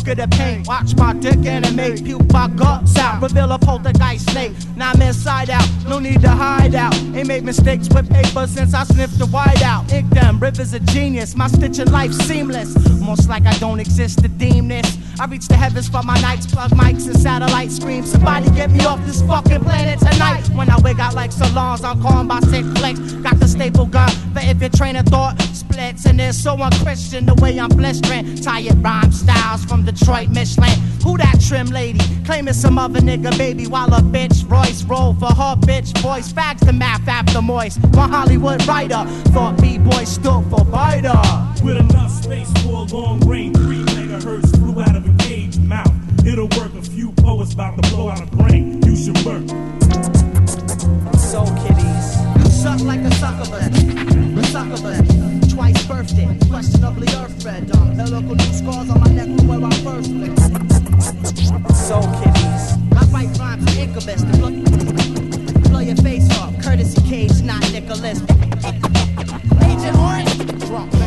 bucket of paint. Watch my dick animate, puke my guts out. Reveal a poltergeist snake. Now I'm inside out, no need to hide out. Ain't made mistakes with paper since I sniffed the white out. Ink them, rivers of genius, my stitching life seamless. Almost like I don't exist to deem this. I reach the heavens for my nights, plug mics and satellite screams. Somebody get me off this fucking planet tonight. When I wig out like salons, I'm calling by sick flex. Got the staple gun, but if your train of thought splits and it's so unchristian the way I'm blistering. Tired rhyme styles from Detroit, Michelin. Who that trim lady? Claiming some other nigga baby while a bitch Royce roll for her bitch voice. Fags the math after moist. One Hollywood writer thought B-boy stood for biter. With enough space for a long range, 3 megahertz flew out of a cage mouth. It'll work, a few poets about to blow out a brain. You should work. Soul kitties, you suck like a succubus. Succubus, twice birthday, questionably earthbred. Local new scars on my neck from where I first lived. Soul kitties, I write rhymes with incubus to blow your face off. Courtesy Cage, not Nicholas. Agent Orange, drunk.